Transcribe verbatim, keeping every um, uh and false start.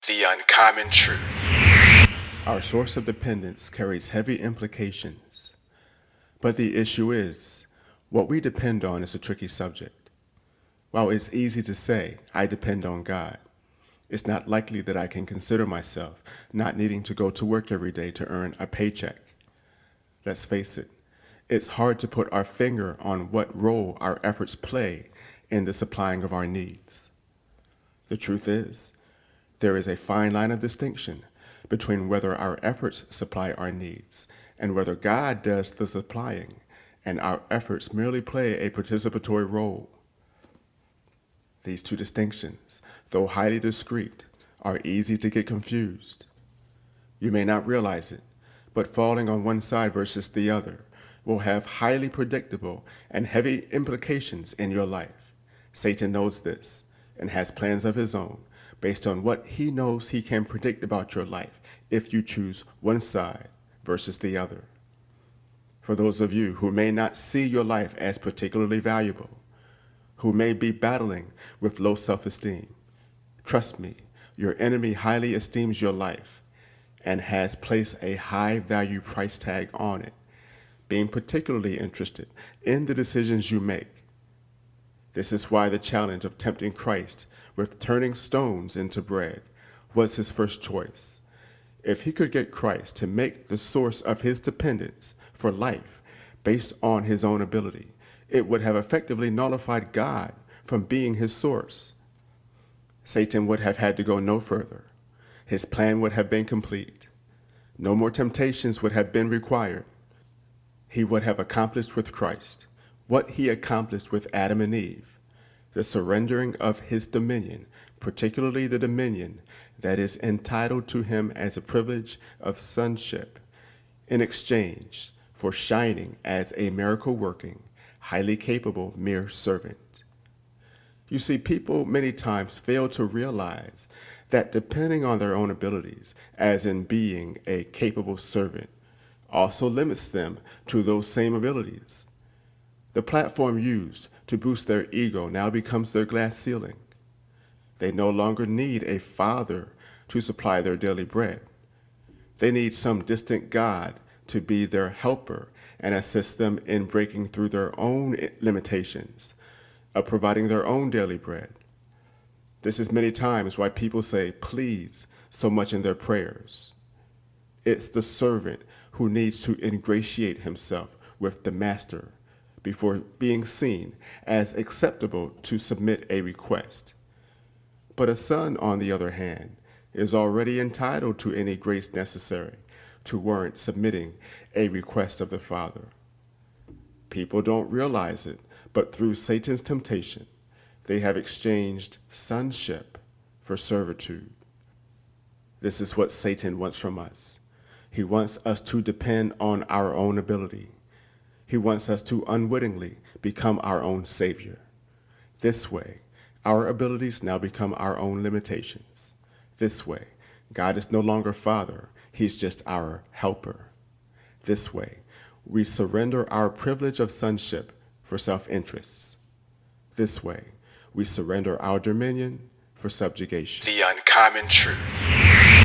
The uncommon truth. Our source of dependence carries heavy implications. But the issue is, what we depend on is a tricky subject. While it's easy to say, I depend on God, it's not likely that I can consider myself not needing to go to work every day to earn a paycheck. Let's face it, it's hard to put our finger on what role our efforts play in the supplying of our needs. The truth is, there is a fine line of distinction between whether our efforts supply our needs and whether God does the supplying, and our efforts merely play a participatory role. These two distinctions, though highly discrete, are easy to get confused. You may not realize it, but falling on one side versus the other will have highly predictable and heavy implications in your life. Satan knows this and has plans of his own based on what he knows he can predict about your life if you choose one side versus the other. For those of you who may not see your life as particularly valuable, who may be battling with low self-esteem, trust me, your enemy highly esteems your life and has placed a high value price tag on it, being particularly interested in the decisions you make. This is why the challenge of tempting Christ with turning stones into bread was his first choice. If he could get Christ to make the source of his dependence for life based on his own ability, it would have effectively nullified God from being his source. Satan would have had to go no further. His plan would have been complete. No more temptations would have been required. He would have accomplished with Christ what he accomplished with Adam and Eve, the surrendering of his dominion, particularly the dominion that is entitled to him as a privilege of sonship, in exchange for shining as a miracle-working, highly capable mere servant. You see, people many times fail to realize that depending on their own abilities, as in being a capable servant, also limits them to those same abilities. The platform used to boost their ego now becomes their glass ceiling. They no longer need a father to supply their daily bread. They need some distant God to be their helper and assist them in breaking through their own limitations of providing their own daily bread. This is many times why people say please so much in their prayers. It's the servant who needs to ingratiate himself with the master before being seen as acceptable to submit a request. But a son, on the other hand, is already entitled to any grace necessary to warrant submitting a request of the Father. People don't realize it, but through Satan's temptation, they have exchanged sonship for servitude. This is what Satan wants from us. He wants us to depend on our own ability. He wants us to unwittingly become our own savior. This way, our abilities now become our own limitations. This way, God is no longer Father, he's just our helper. This way, we surrender our privilege of sonship for self-interests. This way, we surrender our dominion for subjugation. The uncommon truth.